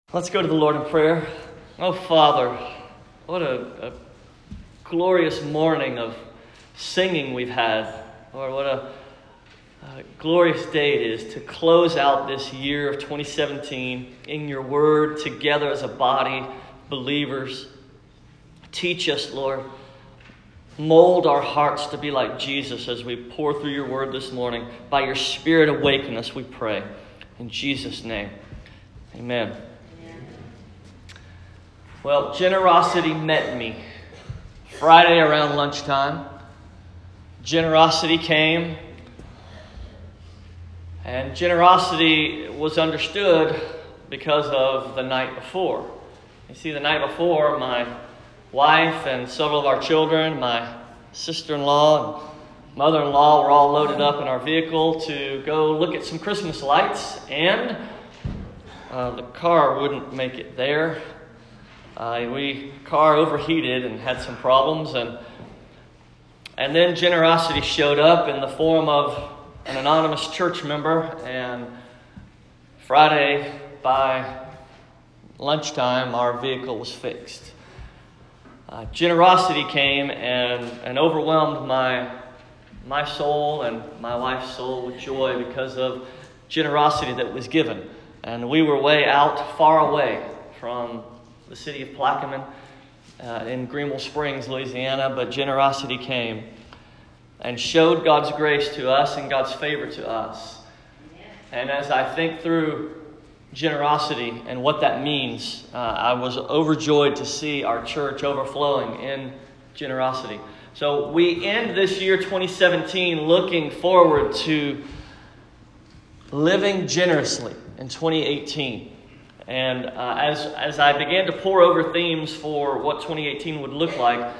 Let's go to the Lord in prayer. Oh, Father, what a glorious morning of singing we've had. Lord, what a glorious day it is to close out this year of 2017 in your word together as a body, believers. Teach us, Lord. Mold our hearts to be like Jesus as we pour through your word this morning. By your Spirit, awaken us, we pray. In Jesus' name, amen. Well, generosity met me Friday around lunchtime. Generosity came, and generosity was understood because of the night before. You see, the night before, my wife and several of our children, my sister-in-law and mother-in-law were all loaded up in our vehicle to go look at some Christmas lights, and the car wouldn't make it there. Car overheated and had some problems, and then generosity showed up in the form of an anonymous church member, and Friday by lunchtime our vehicle was fixed. Generosity came and overwhelmed my soul and my wife's soul with joy because of generosity that was given. And we were way out, far away from the city of Plaquemine in Greenville Springs, Louisiana, but generosity came and showed God's grace to us and God's favor to us. And as I think through generosity and what that means, I was overjoyed to see our church overflowing in generosity. So we end this year 2017 looking forward to living generously in 2018. And as I began to pore over themes for what 2018 would look like,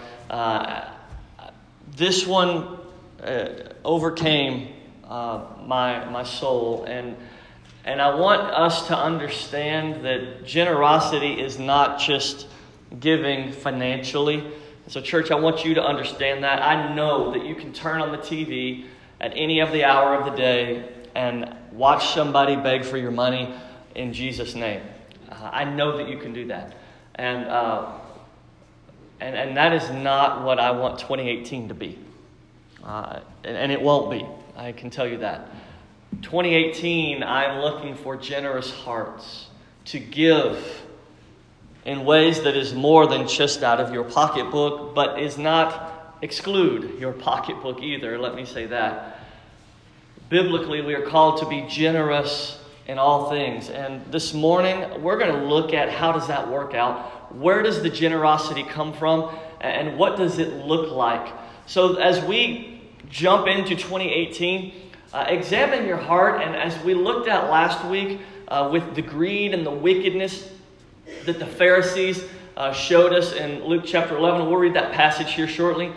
this one overcame my soul. And I want us to understand that generosity is not just giving financially. So church, I want you to understand that. I know that you can turn on the TV at any of the hour of the day and watch somebody beg for your money in Jesus' name. I know that you can do that. And that is not what I want 2018 to be. And it won't be. I can tell you that. 2018, I'm looking for generous hearts to give in ways that is more than just out of your pocketbook, but is not exclude your pocketbook either. Let me say that. Biblically, we are called to be generous in all things. And this morning, we're going to look at how does that work out? Where does the generosity come from? And what does it look like? So as we jump into 2018, examine your heart. And as we looked at last week with the greed and the wickedness that the Pharisees showed us in Luke chapter 11, we'll read that passage here shortly.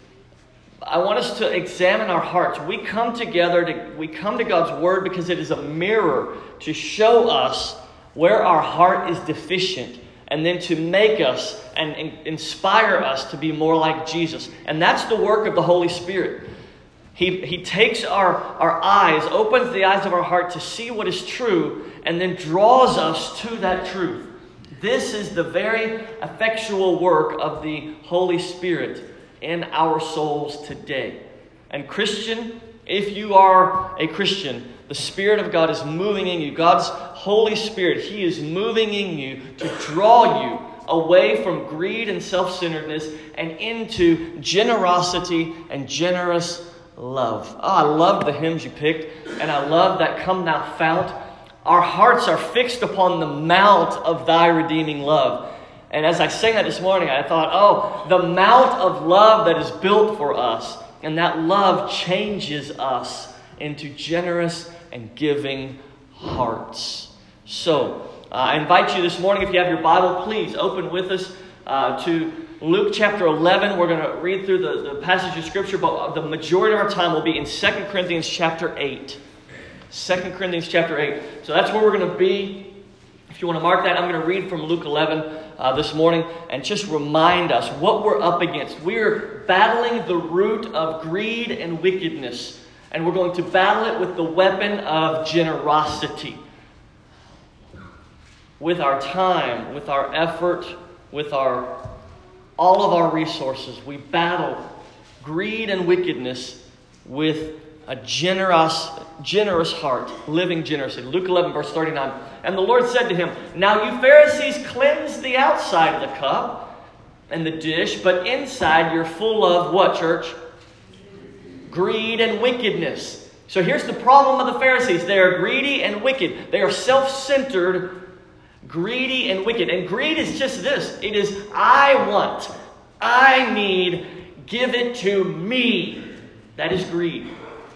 I want us to examine our hearts. We come together, we come to God's Word because it is a mirror to show us where our heart is deficient and then to make us and inspire us to be more like Jesus. And that's the work of the Holy Spirit. He takes our eyes, opens the eyes of our heart to see what is true, and then draws us to that truth. This is the very effectual work of the Holy Spirit in our souls today. And Christian, if you are a Christian, the Spirit of God is moving in you. God's Holy Spirit, He is moving in you to draw you away from greed and self-centeredness and into generosity and generous love. Oh, I love the hymns you picked, and I love that Come Thou Fount. Our hearts are fixed upon the mount of Thy redeeming love. And as I sang that this morning, I thought, oh, the mount of love that is built for us. And that love changes us into generous and giving hearts. So, I invite you this morning, if you have your Bible, please open with us to Luke chapter 11. We're going to read through the passage of Scripture, but the majority of our time will be in 2 Corinthians chapter 8. 2 Corinthians chapter 8. So that's where we're going to be. If you want to mark that, I'm going to read from Luke 11 this morning and just remind us what we're up against. We're battling the root of greed and wickedness, and we're going to battle it with the weapon of generosity. with our time, with our effort, with all of our resources. We battle greed and wickedness with a generous heart, living generously. Luke 11, verse 39. And the Lord said to him, "Now you Pharisees cleanse the outside of the cup and the dish, but inside you're full of" what, church? Greed and wickedness. So here's the problem of the Pharisees. They are greedy and wicked. They are self-centered, greedy and wicked. And greed is just this. It is, I want, I need, give it to me. That is greed.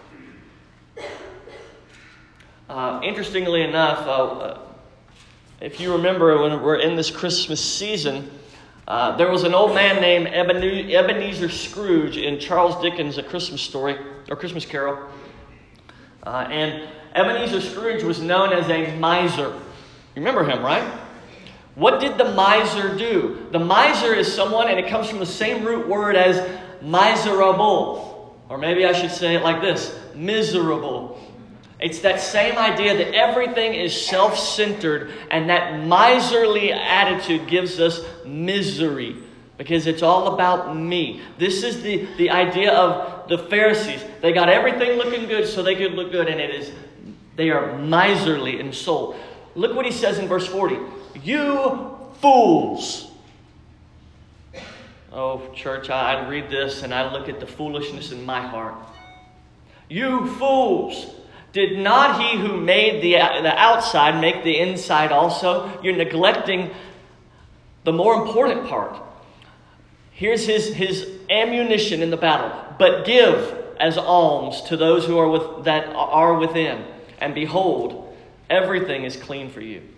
Interestingly enough, if you remember when we're in this Christmas season, there was an old man named Ebenezer Scrooge in Charles Dickens' A Christmas Story, or Christmas Carol. And Ebenezer Scrooge was known as a miser. You remember him, right? What did the miser do? The miser is someone, and it comes from the same root word as miserable. Or maybe I should say it like this: miserable. It's that same idea that everything is self-centered, and that miserly attitude gives us misery because it's all about me. This is the idea of the Pharisees. They got everything looking good so they could look good, and they are miserly in soul. Look what he says in verse 40. You fools. Oh, church, I read this and I look at the foolishness in my heart. You fools. Did not he who made the outside make the inside also? You're neglecting the more important part. Here's his ammunition in the battle. But give as alms to those who are within. And behold, everything is clean for you.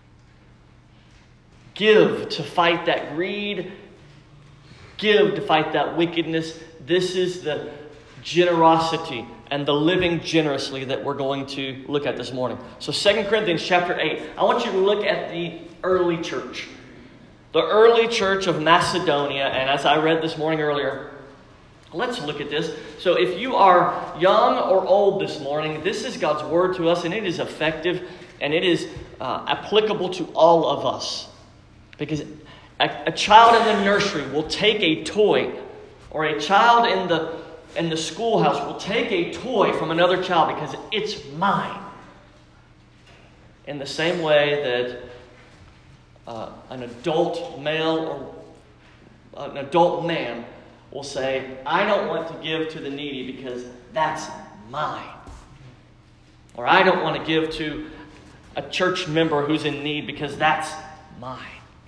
Give to fight that greed. Give to fight that wickedness. This is the generosity and the living generously that we're going to look at this morning. So 2 Corinthians chapter 8. I want you to look at the early church. The early church of Macedonia. And as I read this morning earlier, let's look at this. So if you are young or old this morning, this is God's word to us, and it is effective, and it is applicable to all of us. Because a child in the nursery will take a toy, or a child in the schoolhouse will take a toy from another child because it's mine. In the same way that an adult male or an adult man will say, I don't want to give to the needy because that's mine. Or I don't want to give to a church member who's in need because that's mine.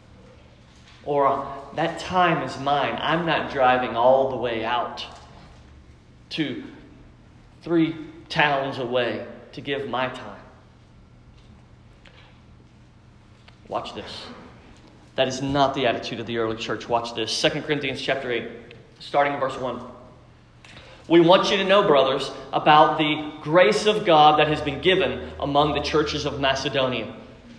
Or that time is mine. I'm not driving all the way out to 3 towns away to give my time. Watch this. That is not the attitude of the early church. Watch this. 2 Corinthians chapter 8, starting in verse 1. We want you to know, brothers, about the grace of God that has been given among the churches of Macedonia.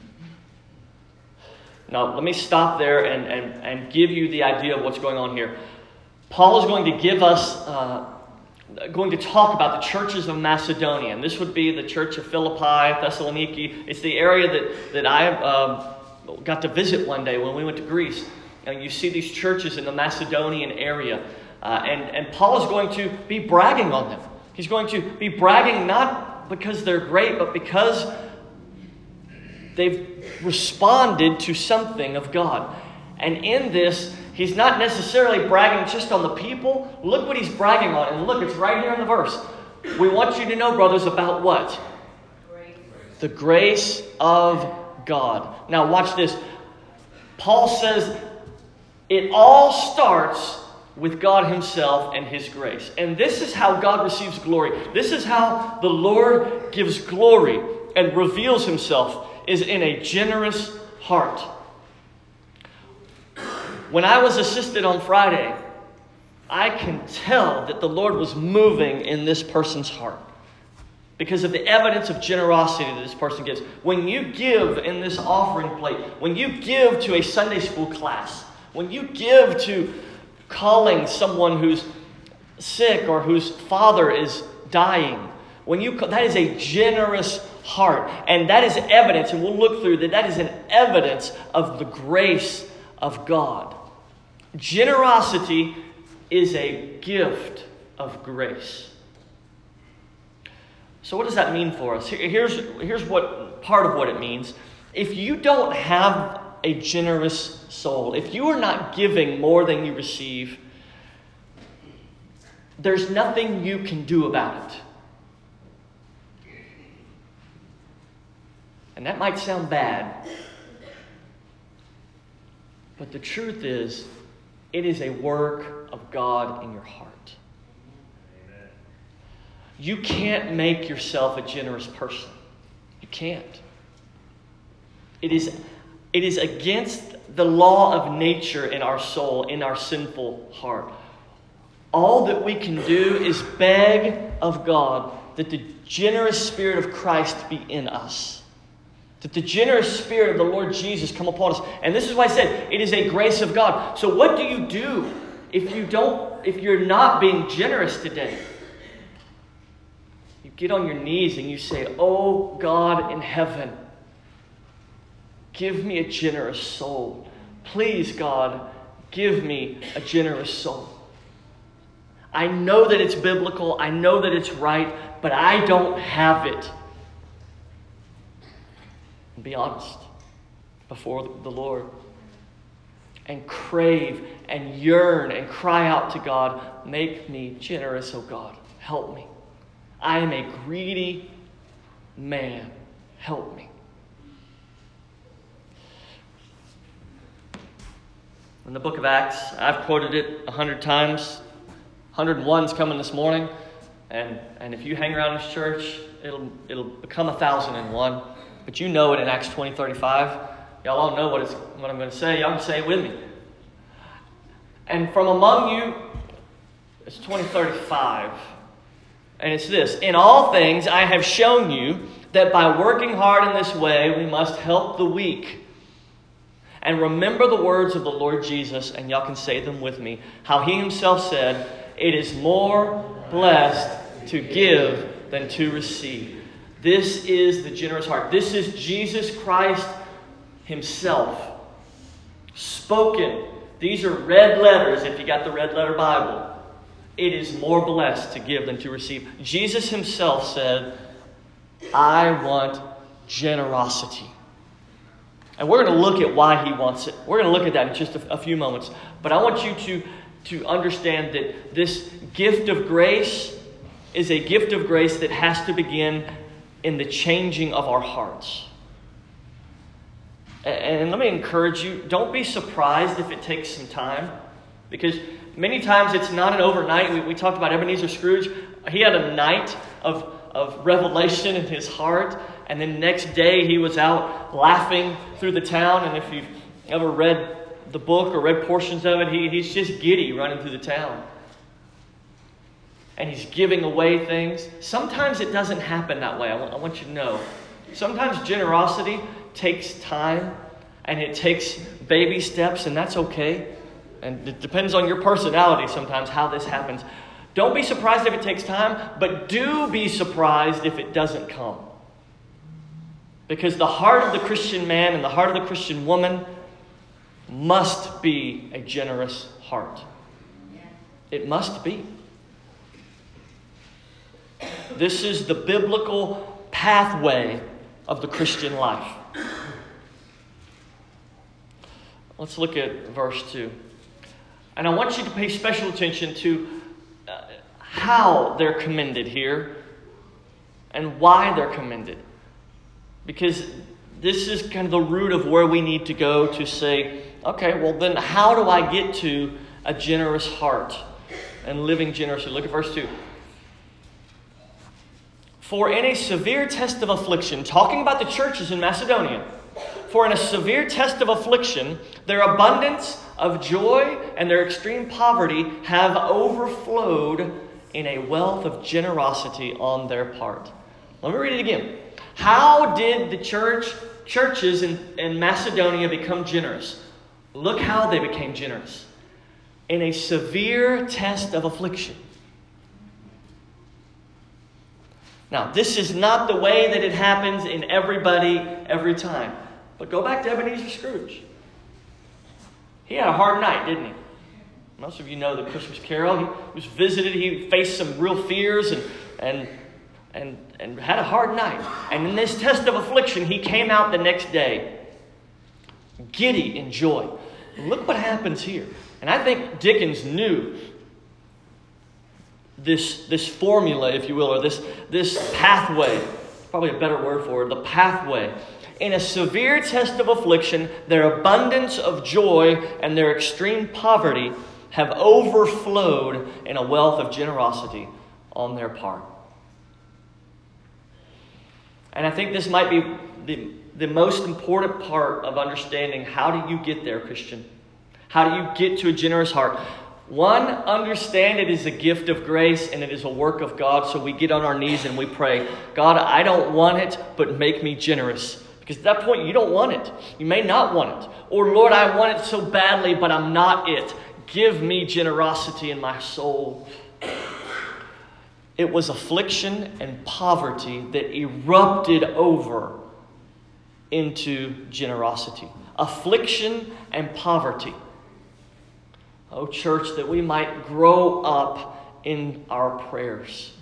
Now, let me stop there and give you the idea of what's going on here. Paul is going to give us, going to talk about the churches of Macedonia. And this would be the church of Philippi, Thessaloniki. It's the area that I got to visit one day when we went to Greece. And you see these churches in the Macedonian area. And Paul is going to be bragging on them. He's going to be bragging not because they're great, but because they've responded to something of God. And in this, he's not necessarily bragging just on the people. Look what he's bragging on. And look, it's right here in the verse. We want you to know, brothers, about what? Grace. The grace of God. Now watch this. Paul says it all starts with God himself and his grace. And this is how God receives glory. This is how the Lord gives glory and reveals himself, is in a generous heart. When I was assisted on Friday, I can tell that the Lord was moving in this person's heart because of the evidence of generosity that this person gives. When you give in this offering plate, when you give to a Sunday school class, when you give to calling someone who's sick or whose father is dying, that is a generous heart. And that is evidence, and we'll look through that. That is an evidence of the grace of God. Generosity is a gift of grace. So what does that mean for us? Here's what part of what it means. If you don't have a generous soul, if you are not giving more than you receive, there's nothing you can do about it. And that might sound bad, but the truth is, it is a work of God in your heart. Amen. You can't make yourself a generous person. You can't. It is against the law of nature in our soul, in our sinful heart. All that we can do is beg of God that the generous Spirit of Christ be in us. That the generous Spirit of the Lord Jesus come upon us. And this is why I said it is a grace of God. So what do you do if you're not being generous today? You get on your knees and you say, "Oh God in heaven, give me a generous soul. Please, God, give me a generous soul. I know that it's biblical. I know that it's right, but I don't have it." And be honest before the Lord. And crave and yearn and cry out to God, "Make me generous, oh God. Help me. I am a greedy man. Help me." In the book of Acts, I've quoted it 100 times. 101's coming this morning. And if you hang around this church, it'll become 1,001. But you know it in Acts 20:35. Y'all all know what I'm going to say. Y'all can say it with me. And from among you, it's 20:35. And it's this: "In all things I have shown you that by working hard in this way, we must help the weak. And remember the words of the Lord Jesus," and y'all can say them with me, "how he himself said, 'It is more blessed to give than to receive.'" This is the generous heart. This is Jesus Christ himself. Spoken. These are red letters if you got the red letter Bible. It is more blessed to give than to receive. Jesus himself said, "I want generosity." And we're going to look at why he wants it. We're going to look at that in just a few moments. But I want you to understand that this gift of grace is a gift of grace that has to begin in the changing of our hearts. And let me encourage you, don't be surprised if it takes some time. Because many times it's not an overnight. We talked about Ebenezer Scrooge. He had a night of revelation in his heart. And then next day he was out laughing through the town. And if you've ever read the book or read portions of it, he's just giddy running through the town. And he's giving away things. Sometimes it doesn't happen that way. I want you to know. Sometimes generosity takes time and it takes baby steps, and that's okay. And it depends on your personality sometimes how this happens. Don't be surprised if it takes time, but do be surprised if it doesn't come. Because the heart of the Christian man and the heart of the Christian woman must be a generous heart. It must be. This is the biblical pathway of the Christian life. Let's look at verse 2. And I want you to pay special attention to how they're commended here and why they're commended. Because this is kind of the root of where we need to go to say, okay, well then how do I get to a generous heart and living generously? Look at verse 2. "For in a severe test of affliction," talking about the churches in Macedonia, "for in a severe test of affliction, their abundance of joy and their extreme poverty have overflowed in a wealth of generosity on their part." Let me read it again. How did the churches in Macedonia become generous? Look how they became generous. In a severe test of affliction. Now, this is not the way that it happens in everybody every time. But go back to Ebenezer Scrooge. He had a hard night, didn't he? Most of you know the Christmas Carol. He was visited. He faced some real fears and had a hard night. And in this test of affliction, he came out the next day giddy in joy. And look what happens here. And I think Dickens knew this formula, if you will, or this pathway, probably a better word for it, the pathway. In a severe test of affliction, their abundance of joy and their extreme poverty have overflowed in a wealth of generosity on their part. And I think this might be the most important part of understanding how do you get there, Christian? How do you get to a generous heart? One, understand it is a gift of grace and it is a work of God. So we get on our knees and we pray, God, I don't want it, but make me generous. Because at that point, you don't want it. You may not want it. Or, Lord, I want it so badly, but I'm not it. Give me generosity in my soul. It was affliction and poverty that erupted over into generosity. Affliction and poverty. Oh, church, that we might grow up in our prayers.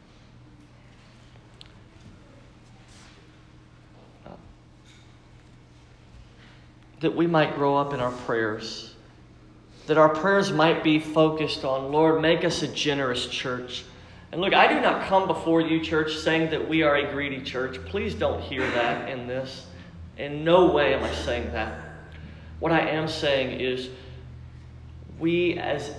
That we might grow up in our prayers. That our prayers might be focused on, Lord, make us a generous church. And look, I do not come before you, church, saying that we are a greedy church. Please don't hear that in this. In no way am I saying that. What I am saying is, we as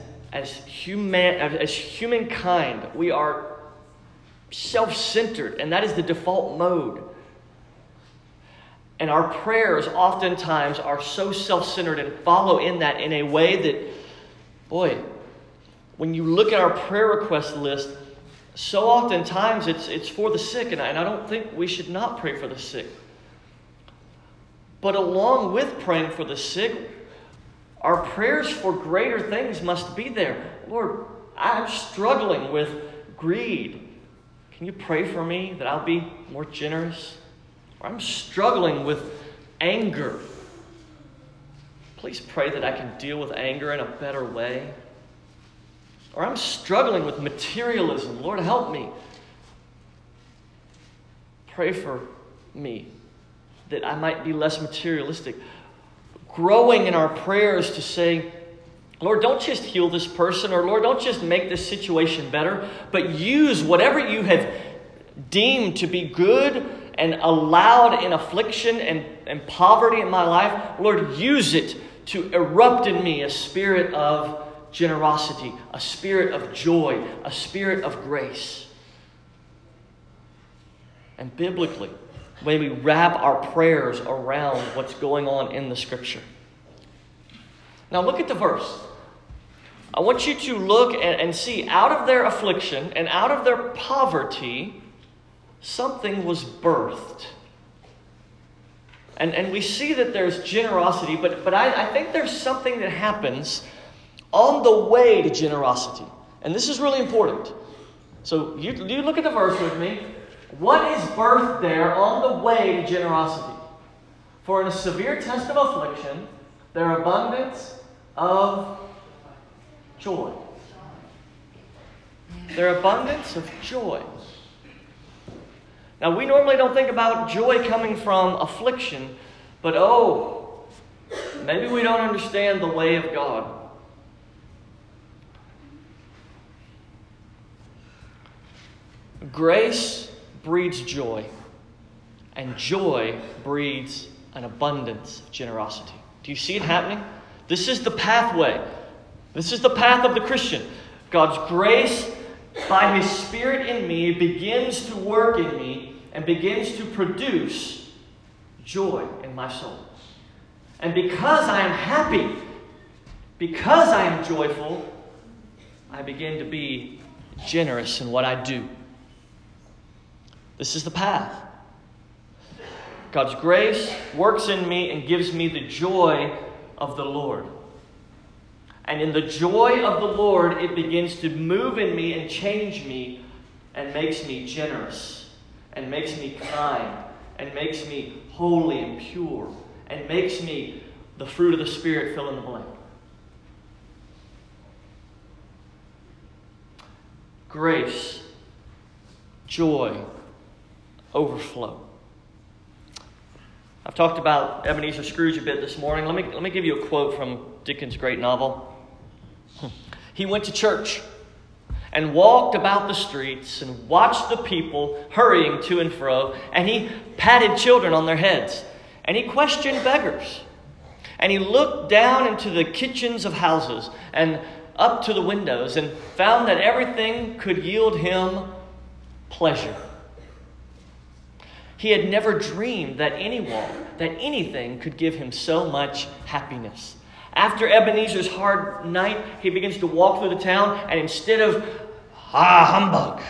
humankind, we are self-centered, and that is the default mode. And our prayers oftentimes are so self-centered and follow in that in a way that, boy, when you look at our prayer request list, so oftentimes it's for the sick, and I don't think we should not pray for the sick. But along with praying for the sick, our prayers for greater things must be there. Lord, I'm struggling with greed. Can you pray for me that I'll be more generous? Or I'm struggling with anger. Please pray that I can deal with anger in a better way. Or I'm struggling with materialism. Lord, help me. Pray for me that I might be less materialistic. Growing in our prayers to say, Lord, don't just heal this person, or Lord, don't just make this situation better, but use whatever you have deemed to be good and allowed in affliction and poverty in my life. Lord, use it to erupt in me a spirit of generosity, a spirit of joy, a spirit of grace. And biblically, may we wrap our prayers around what's going on in the Scripture. Now look at the verse. I want you to look and see, out of their affliction and out of their poverty, something was birthed. And we see that there's generosity, but I think there's something that happens on the way to generosity. And this is really important. So you look at the verse with me. What is birthed there on the way to generosity? For in a severe test of affliction, their abundance of joy. Their abundance of joy. Now, we normally don't think about joy coming from affliction, but maybe we don't understand the way of God. Grace breeds joy, and joy breeds an abundance of generosity. Do you see it happening? This is the pathway. This is the path of the Christian. God's grace, by His Spirit in me, begins to work in me and begins to produce joy in my soul. And because I am happy, because I am joyful, I begin to be generous in what I do. This is the path. God's grace works in me and gives me the joy of the Lord. And in the joy of the Lord, it begins to move in me and change me and makes me generous and makes me kind and makes me holy and pure and makes me the fruit of the Spirit, fill in the blank. Grace, joy, overflow. I've talked about Ebenezer Scrooge a bit this morning. Let me give you a quote from Dickens' great novel. He went to church and walked about the streets and watched the people hurrying to and fro, and he patted children on their heads, and he questioned beggars, and he looked down into the kitchens of houses and up to the windows and found that everything could yield him pleasure. He had never dreamed that anything could give him so much happiness. After Ebenezer's hard night, he begins to walk through the town, and instead of, humbug,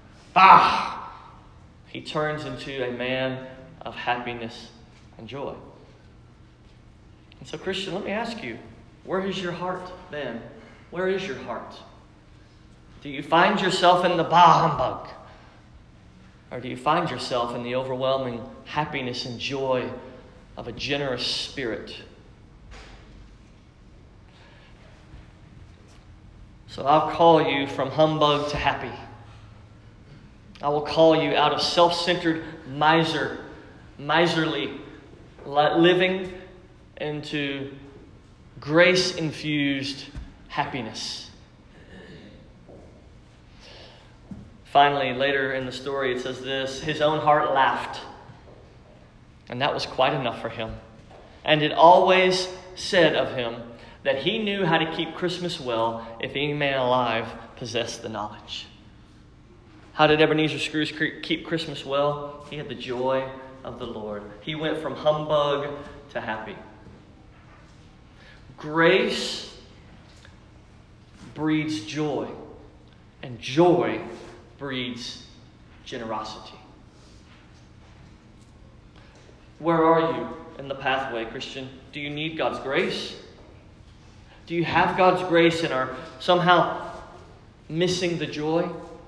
he turns into a man of happiness and joy. And so, Christian, let me ask you, where is your heart then? Where is your heart? Do you find yourself in the humbug? Or do you find yourself in the overwhelming happiness and joy of a generous spirit? So I'll call you from humbug to happy. I will call you out of self-centered miserly living into grace-infused happiness. Finally, later in the story, it says this: his own heart laughed, and that was quite enough for him. And it always said of him that he knew how to keep Christmas well if any man alive possessed the knowledge. How did Ebenezer Scrooge keep Christmas well? He had the joy of the Lord. He went from humbug to happy. Grace breeds joy, and joy breeds generosity. Where are you in the pathway, Christian? Do you need God's grace? Do you have God's grace and are somehow missing the joy?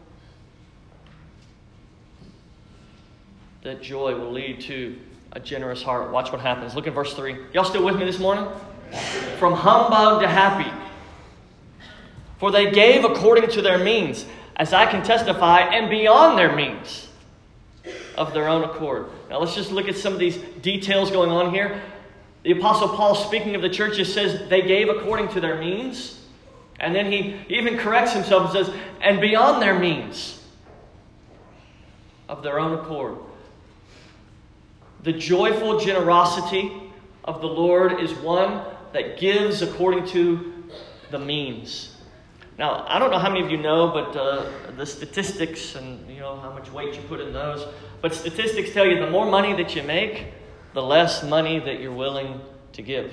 That joy will lead to a generous heart. Watch what happens. Look at verse 3. Y'all still with me this morning? From humbug to happy. For they gave according to their means, as I can testify, and beyond their means of their own accord. Now let's just look at some of these details going on here. The Apostle Paul, speaking of the churches, says they gave according to their means. And then he even corrects himself and says, and beyond their means of their own accord. The joyful generosity of the Lord is one that gives according to the means. Now, I don't know how many of you know, but the statistics and how much weight you put in those. But statistics tell you the more money that you make, the less money that you're willing to give.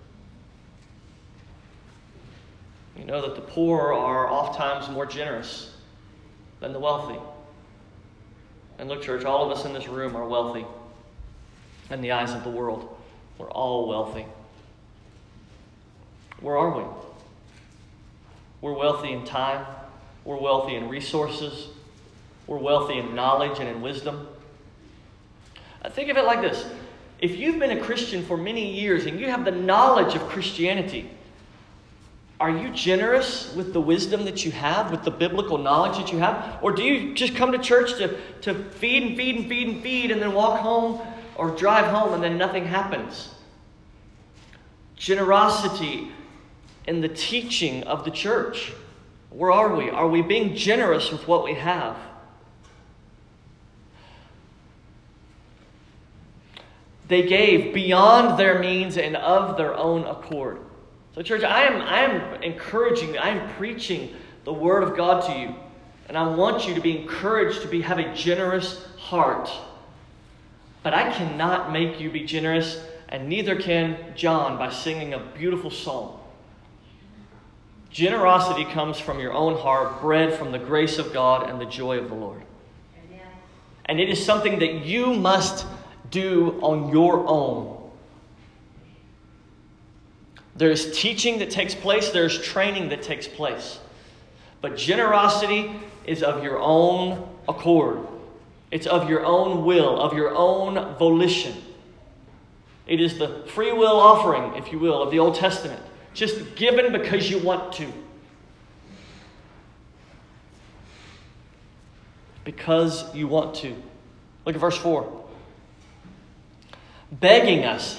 You know that the poor are oftentimes more generous than the wealthy. And look, church, all of us in this room are wealthy in the eyes of the world. We're all wealthy. Where are we? We're wealthy in time. We're wealthy in resources. We're wealthy in knowledge and in wisdom. Think of it like this. If you've been a Christian for many years and you have the knowledge of Christianity, are you generous with the wisdom that you have, with the biblical knowledge that you have? Or do you just come to church to feed and feed and feed and feed and then walk home or drive home and then nothing happens? Generosity in the teaching of the church. Where are we? Are we being generous with what we have? They gave beyond their means and of their own accord. So church, I am encouraging, I am preaching the Word of God to you. And I want you to be encouraged to have a generous heart. But I cannot make you be generous, and neither can John by singing a beautiful song. Generosity comes from your own heart, bred from the grace of God and the joy of the Lord. Amen. And it is something that you must do on your own. There's teaching that takes place. There's training that takes place. But generosity is of your own accord. It's of your own will, of your own volition. It is the free will offering, if you will, of the Old Testament. Just given because you want to. Because you want to. Look at verse 4. Begging us.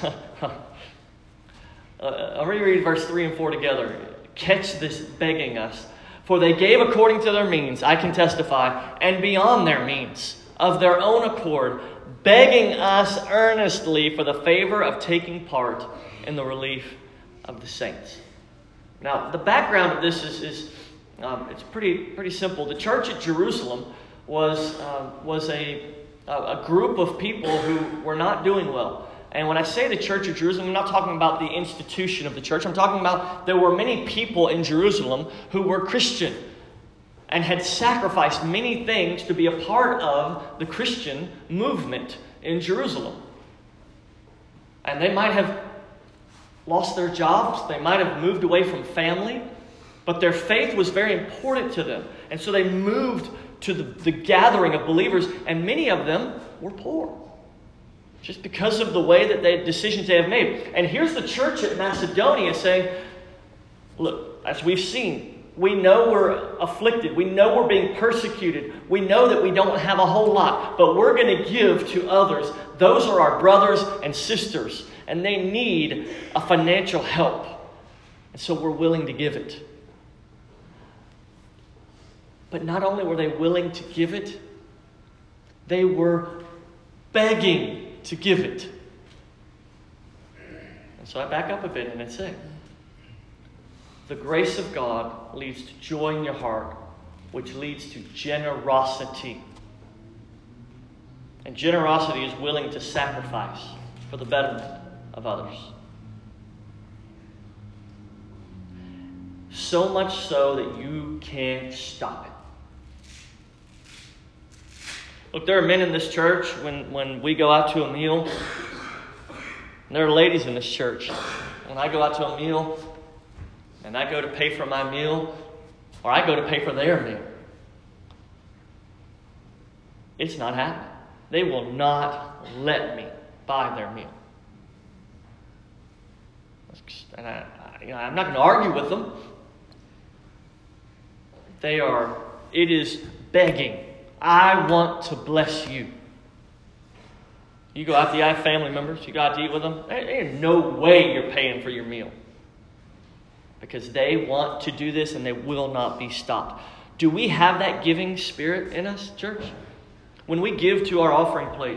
I'll reread verse 3 and 4 together. Catch this begging us. For they gave according to their means, I can testify, and beyond their means, of their own accord, begging us earnestly for the favor of taking part in the relief of the saints. Now, the background of this is it's pretty simple. The church at Jerusalem was a group of people who were not doing well. And when I say the church of Jerusalem, I'm not talking about the institution of the church. I'm talking about there were many people in Jerusalem who were Christian and had sacrificed many things to be a part of the Christian movement in Jerusalem. And they might have lost their jobs. They might have moved away from family. But their faith was very important to them. And so they moved to the gathering of believers. And many of them were poor. Just because of the way that decisions they have made. And here's the church at Macedonia saying, look, as we've seen, we know we're afflicted. We know we're being persecuted. We know that we don't have a whole lot. But we're going to give to others. Those are our brothers and sisters. And they need a financial help. And so we're willing to give it. But not only were they willing to give it, they were begging to give it. And so I back up a bit and I say, the grace of God leads to joy in your heart, which leads to generosity. And generosity is willing to sacrifice for the betterment of others. So much so that you can't stop it. Look, there are men in this church, when we go out to a meal, and there are ladies in this church. When I go out to a meal, and I go to pay for my meal, or I go to pay for their meal, it's not happening. They will not let me buy their meal. And I'm not going to argue with them. It is begging. I want to bless you. You go out to eat, family members, you go out to eat with them, there's no way you're paying for your meal. Because they want to do this and they will not be stopped. Do we have that giving spirit in us, church? When we give to our offering plate,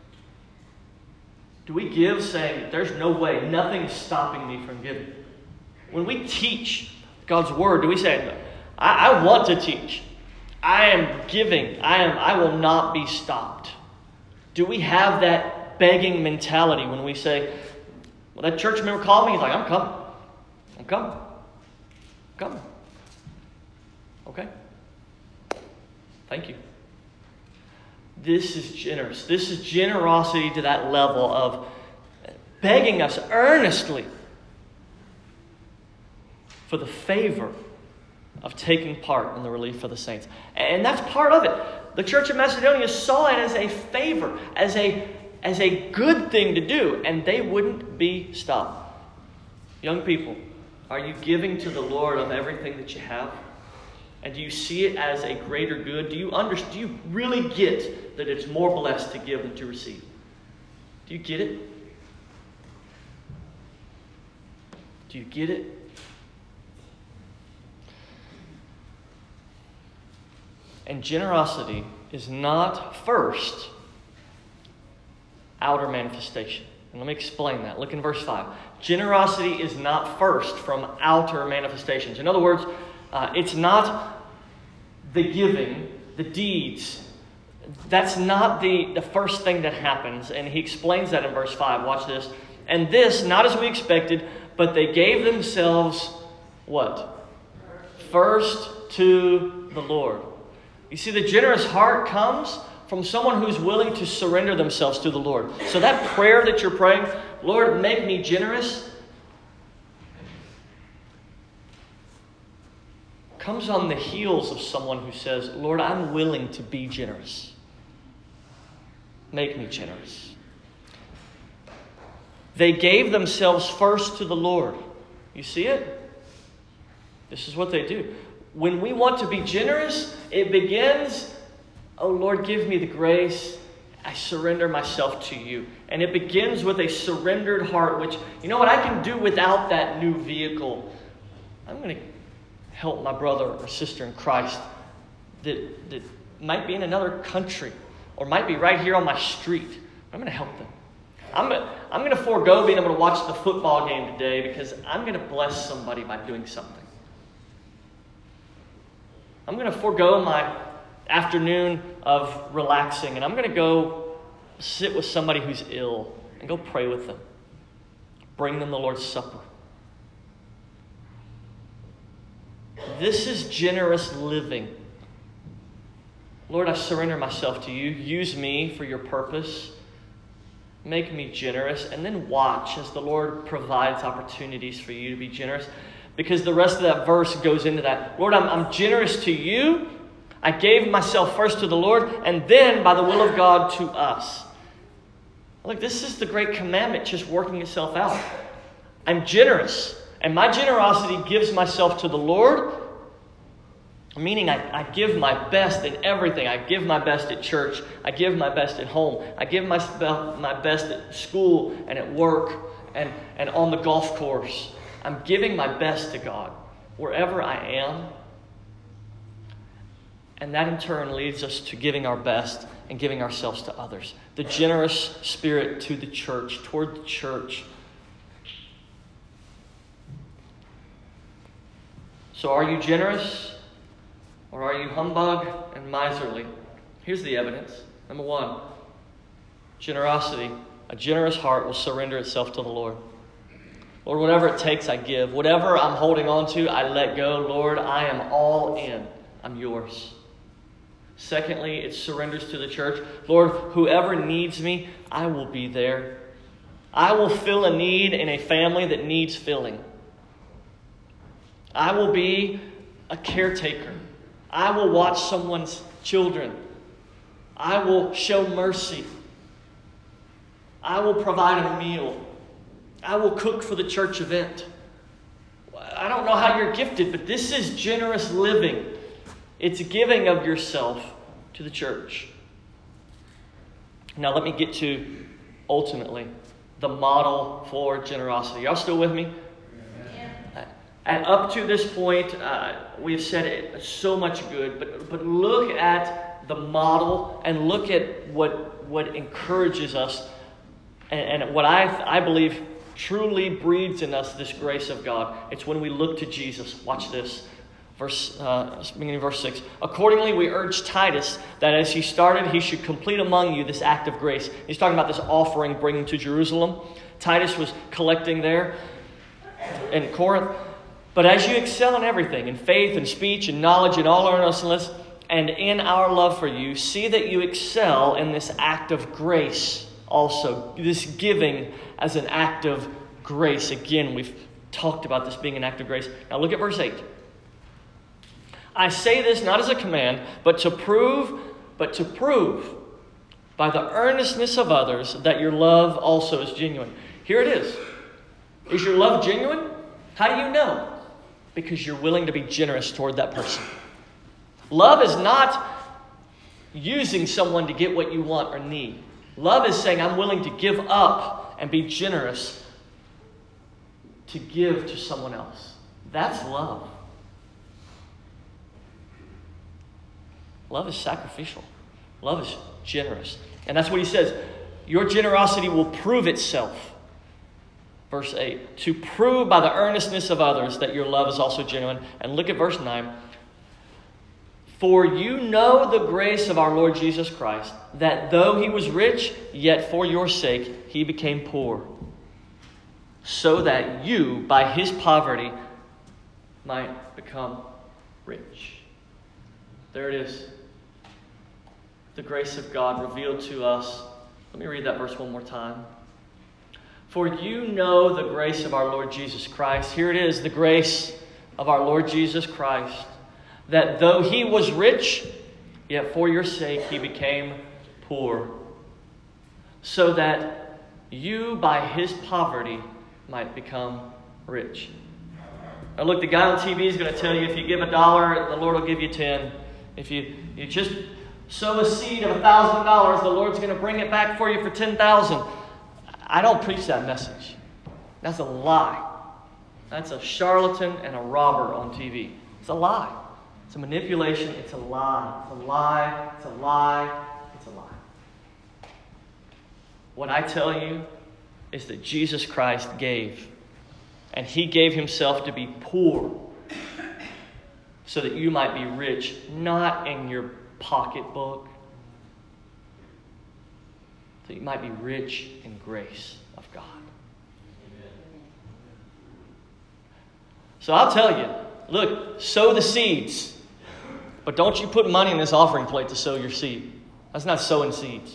do we give saying, there's no way, nothing's stopping me from giving? When we teach God's word, do we say, I want to teach. I am giving. I will not be stopped. Do we have that begging mentality when we say, well, that church member called me, he's like, I'm coming. I'm coming. I'm coming. Okay. Thank you. This is generous. This is generosity to that level of begging us earnestly for the favor of taking part in the relief of the saints. And that's part of it. The church of Macedonia saw it as a favor, as a good thing to do, and they wouldn't be stopped. Young people, are you giving to the Lord of everything that you have? And do you see it as a greater good? Do you really get that it's more blessed to give than to receive? Do you get it? Do you get it? And generosity is not first outer manifestation. And let me explain that. Look in verse 5. Generosity is not first from outer manifestations. In other words, it's not the giving, the deeds. That's not the first thing that happens. And he explains that in verse 5. Watch this. And this, not as we expected, but they gave themselves, what? First to the Lord. You see, the generous heart comes from someone who's willing to surrender themselves to the Lord. So that prayer that you're praying, Lord, make me generous, comes on the heels of someone who says, Lord, I'm willing to be generous. Make me generous. They gave themselves first to the Lord. You see it? This is what they do. When we want to be generous, it begins, oh Lord, give me the grace. I surrender myself to you. And it begins with a surrendered heart, which, you know what, I can do without that new vehicle. I'm going to help my brother or sister in Christ that might be in another country or might be right here on my street. I'm going to help them. I'm going to forego being able to watch the football game today because I'm going to bless somebody by doing something. I'm going to forego my afternoon of relaxing and I'm going to go sit with somebody who's ill and go pray with them. Bring them the Lord's Supper. This is generous living. Lord, I surrender myself to you. Use me for your purpose. Make me generous. And then watch as the Lord provides opportunities for you to be generous. Because the rest of that verse goes into that. Lord, I'm generous to you. I gave myself first to the Lord. And then, by the will of God, to us. Look, this is the great commandment just working itself out. I'm generous. And my generosity gives myself to the Lord. Meaning I give my best in everything. I give my best at church. I give my best at home. I give my best at school and at work and on the golf course. I'm giving my best to God wherever I am. And that in turn leads us to giving our best and giving ourselves to others. The generous spirit to the church, toward the church. So are you generous? Or are you humbug and miserly? Here's the evidence. Number one, generosity. A generous heart will surrender itself to the Lord. Lord, whatever it takes, I give. Whatever I'm holding on to, I let go. Lord, I am all in. I'm yours. Secondly, it surrenders to the church. Lord, whoever needs me, I will be there. I will fill a need in a family that needs filling. I will be a caretaker. I will watch someone's children. I will show mercy. I will provide a meal. I will cook for the church event. I don't know how you're gifted, but this is generous living. It's giving of yourself to the church. Now let me get to, ultimately, the model for generosity. Y'all still with me? And up to this point, we've said it so much good, but look at the model and look at what encourages us and what I believe truly breeds in us this grace of God. It's when we look to Jesus. Watch this. Beginning of verse 6. Accordingly, we urge Titus that as he started, he should complete among you this act of grace. He's talking about this offering bringing to Jerusalem. Titus was collecting there in Corinth. But as you excel in everything, in faith and speech and knowledge and all earnestness, and in our love for you, see that you excel in this act of grace also. This giving as an act of grace. Again, we've talked about this being an act of grace. Now look at verse 8. I say this not as a command, but to prove by the earnestness of others that your love also is genuine. Here it is. Is your love genuine? How do you know? Because you're willing to be generous toward that person. Love is not using someone to get what you want or need. Love is saying, I'm willing to give up and be generous to give to someone else. That's love. Love is sacrificial. Love is generous. And that's what he says. Your generosity will prove itself. Verse 8, to prove by the earnestness of others that your love is also genuine. And look at verse 9. For you know the grace of our Lord Jesus Christ, that though he was rich, yet for your sake he became poor, so that you, by his poverty, might become rich. There it is. The grace of God revealed to us. Let me read that verse one more time. For you know the grace of our Lord Jesus Christ. Here it is, the grace of our Lord Jesus Christ. That though he was rich, yet for your sake he became poor. so that you, by his poverty, might become rich. Now look, the guy on TV is going to tell you if you give $1, the Lord will give you 10. If you just sow a seed of $1,000, the Lord's going to bring it back for you for 10,000. I don't preach that message. That's a lie. That's a charlatan and a robber on TV. It's a lie. It's a manipulation. It's a lie. It's a lie. It's a lie. It's a lie. What I tell you is that Jesus Christ gave. And he gave himself to be poor so that you might be rich, not in your pocketbook, so you might be rich in grace of God. So I'll tell you, look, sow the seeds, but don't you put money in this offering plate to sow your seed. That's not sowing seeds.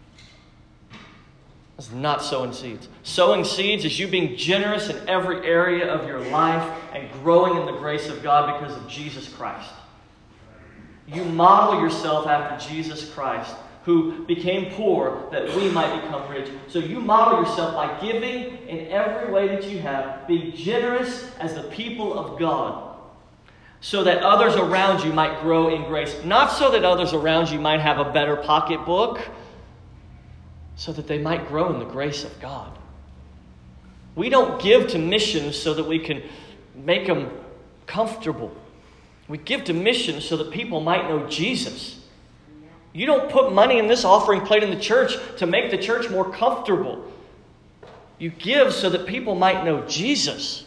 That's not sowing seeds. Sowing seeds is you being generous in every area of your life and growing in the grace of God because of Jesus Christ. You model yourself after Jesus Christ, who became poor that we might become rich. So you model yourself by giving in every way that you have, being generous as the people of God, so that others around you might grow in grace. Not so that others around you might have a better pocketbook, so that they might grow in the grace of God. We don't give to missions so that we can make them comfortable. We give to missions so that people might know Jesus. You don't put money in this offering plate in the church to make the church more comfortable. You give so that people might know Jesus.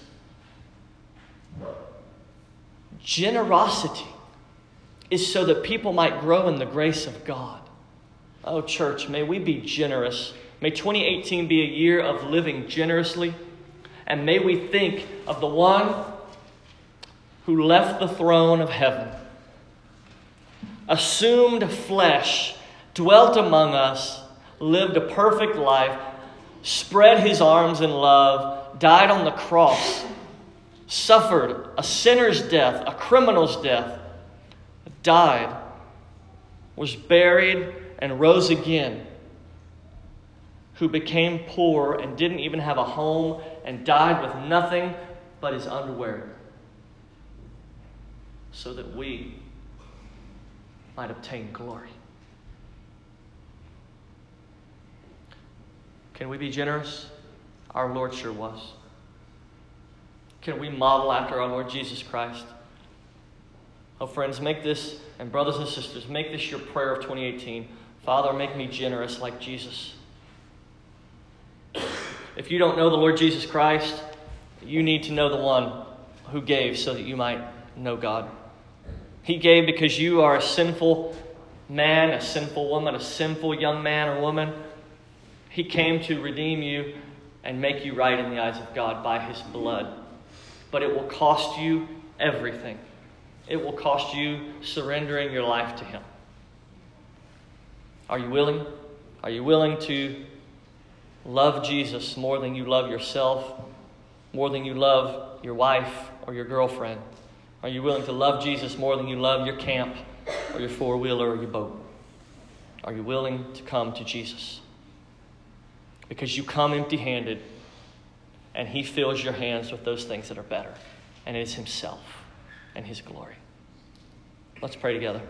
Generosity is so that people might grow in the grace of God. Oh, church, may we be generous. May 2018 be a year of living generously. And may we think of the one who left the throne of heaven, assumed flesh, dwelt among us, lived a perfect life, spread his arms in love, died on the cross, suffered a sinner's death, a criminal's death, died, was buried, and rose again, who became poor and didn't even have a home and died with nothing but his underwear, so that we might obtain glory. Can we be generous? Our Lord sure was. Can we model after our Lord Jesus Christ? Oh, friends, make this, and brothers and sisters, make this your prayer of 2018. Father, make me generous like Jesus. If you don't know the Lord Jesus Christ, you need to know the one who gave so that you might know God. He gave because you are a sinful man, a sinful woman, a sinful young man or woman. He came to redeem you and make you right in the eyes of God by his blood. But it will cost you everything. It will cost you surrendering your life to him. Are you willing? Are you willing to love Jesus more than you love yourself, more than you love your wife or your girlfriend? Are you willing to love Jesus more than you love your camp or your four-wheeler or your boat? Are you willing to come to Jesus? Because you come empty-handed and he fills your hands with those things that are better. And it is himself and his glory. Let's pray together.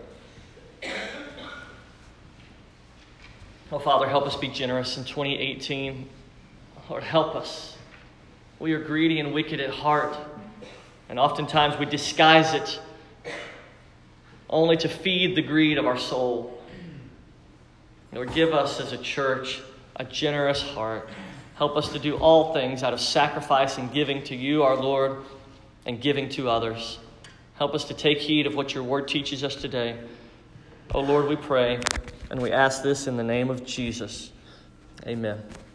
Oh, Father, help us be generous in 2018. Lord, help us. We are greedy and wicked at heart, and oftentimes we disguise it only to feed the greed of our soul. Lord, give us as a church a generous heart. Help us to do all things out of sacrifice and giving to you, our Lord, and giving to others. Help us to take heed of what your word teaches us today. Oh, Lord, we pray. And we ask this in the name of Jesus. Amen.